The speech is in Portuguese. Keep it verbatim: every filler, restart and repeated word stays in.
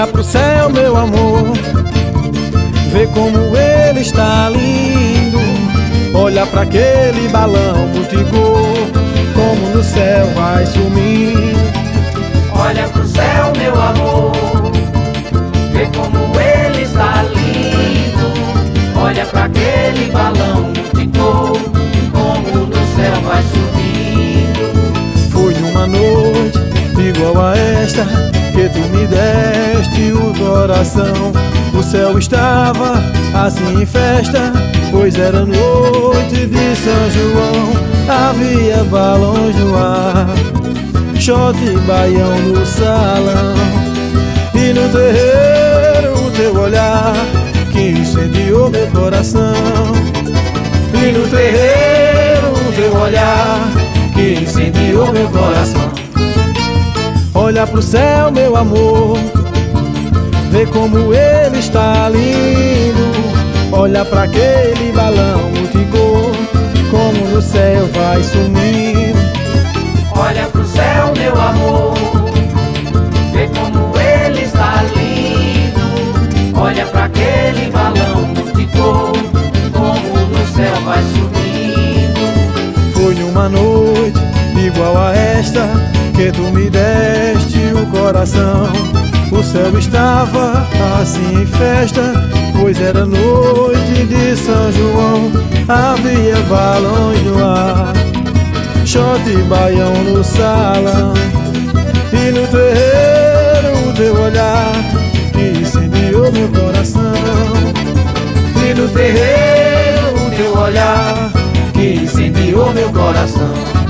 Olha pro céu, meu amor, vê como ele está lindo. Olha pra aquele balão multicor, como no céu vai sumindo. Olha pro céu, meu amor, vê como ele está lindo. Olha pra aquele balão multicor, como no céu vai subindo. Foi numa noite igual a esta que tu me deste o coração. O céu estava assim em festa, pois era noite de São João. Havia balões no ar, shot e baião no salão. E no terreiro o teu olhar que incendiou meu coração. E no terreiro o teu olhar que incendiou meu coração. Olha pro céu, meu amor, vê como ele está lindo. Olha pra aquele balão multicor, como no céu vai sumindo. Olha pro céu, meu amor, vê como ele está lindo. Olha pra aquele balão multicor, como no céu vai subindo. Foi numa noite igual a esta que tu me deste o coração. O céu estava assim em festa, pois era noite de São João. Havia balões no ar, shot e baião no salão. E no terreiro o teu olhar que incendiou meu coração. E no terreiro o teu olhar que incendiou meu coração.